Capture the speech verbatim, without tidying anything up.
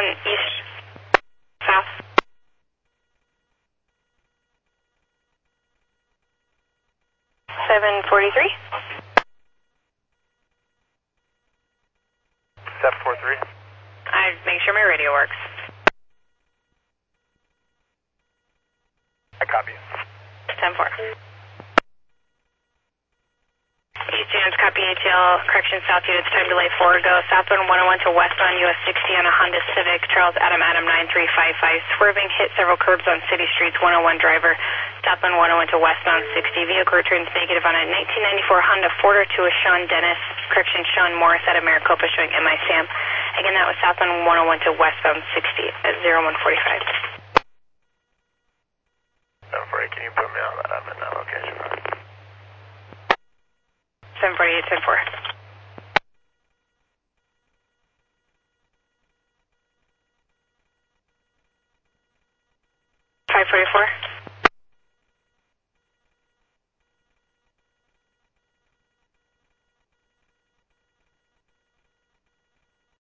east, south. seven forty-three. seven four three. I make sure my radio works. I copy. ten four. East James, copy A T L, correction south units, time delay four, go southbound one oh one to westbound U S sixty on a Honda Civic, Charles Adam Adam nine three five five, swerving, hit several curbs on city streets, one oh one driver, southbound one oh one to westbound sixty, vehicle returns negative on a nineteen ninety-four Honda Forder to a Sean Dennis, correction Sean Morris out of Maricopa showing M I Sam. Again, that was southbound one oh one to westbound sixty at oh one forty-five. seven four eight, can you put me on that? I'm in that location. seven forty-eight, ten four. five forty-four.